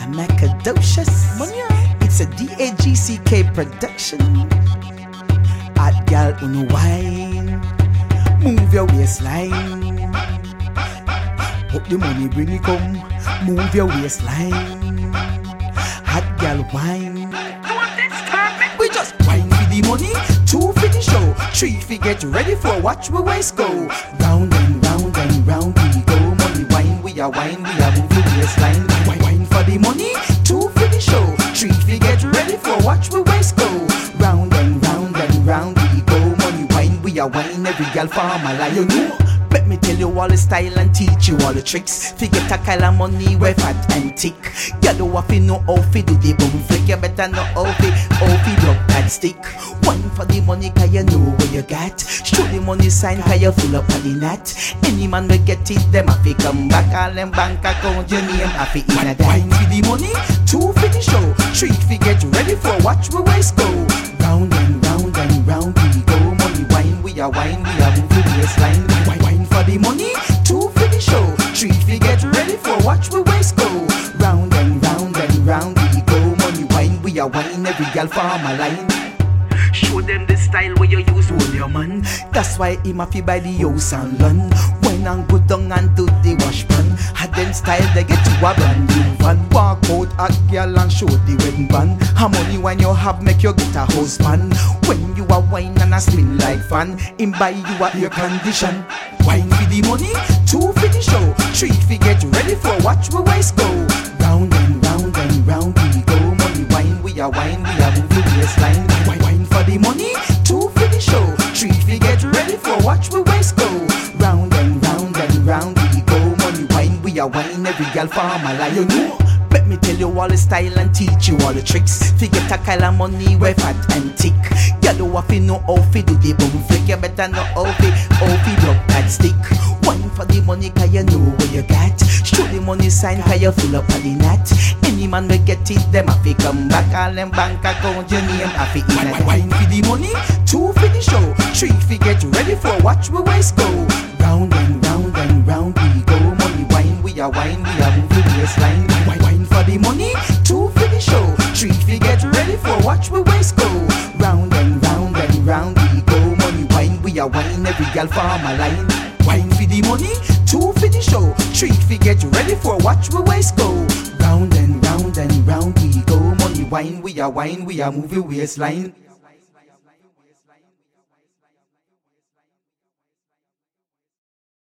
Macadocious. It's a DAGCK production. Hot gal on wine, move your waistline. Hope the money bring it come, move your waistline. Hot gal wine. We just wine for the money, 2 for the show, 3 for get ready for watch we waist go. Round and round and round we go. Money wine, we are move the waistline. Wine for the money, 2 for the show, 3 for get ready for watch we waist go. Round and round and round we go. Money wine, we are wine, every girl for my life. You know, let me tell you all the style and teach you all the tricks. Forget a kind of money, we fat and thick. You don't have to know how to do the boom flick. You better know how to rub that stick. Wine for the money, cause you know what you got. Show the money sign, cause you full up of the knot. Any man will get it, them have to come back. All them bank account, your name have to in a dime. Wine for the money, 2 for the show, 3 for get ready for watch we waist go. Round and round and round we go. Money wine, we are move the waistline. Wine for the money, 2 for the show, 3 for get ready for watch we waist go. Round and round and round we go. Money wine, we are wine, every girl for my line. Show them the style where you use hold your man. That's why him a fi buy the house and run. When and go down and do the wash pan. Had them style they get to a brand new van. Walk out a girl and show the wedding band. How money when you have make you get a husband. When you a wine and a spin like fan, him buy you a air condition. Wine for the money, 2 for the show, 3 for get ready for watch we waist go. Round and round and round we go. Money wine, we are move the waistline. Wine for the money, 2 for the show, 3 for get ready for watch we waist go. Round and round and round we go. Money wine, we are wine, every girl for my life. You know, let me tell you all the style and teach you all the tricks. Forget a kind of money, we fat and thick. You don't have to know how to do the boom flick. You better know how to rub that stick. Wine for the money, cause you know what you got. Show the money sign, cause you full up of the knot. Any man will get it, them have to come back. All them bank account, your name have to in a wine for the money, 2 for the show, 3 for get ready for watch we waist go. Round and round and round we go. Money wine, we are move the waistline. Wine for the money, 2 for the show, 3 for get ready for watch we waist go. Round and round and round we go. Money wine, we are wine, every girl for my line. Wine for the money, 2 for the show, 3 for get ready for watch we waist go. Round and round and round we go. Money wine, we are move the waistline.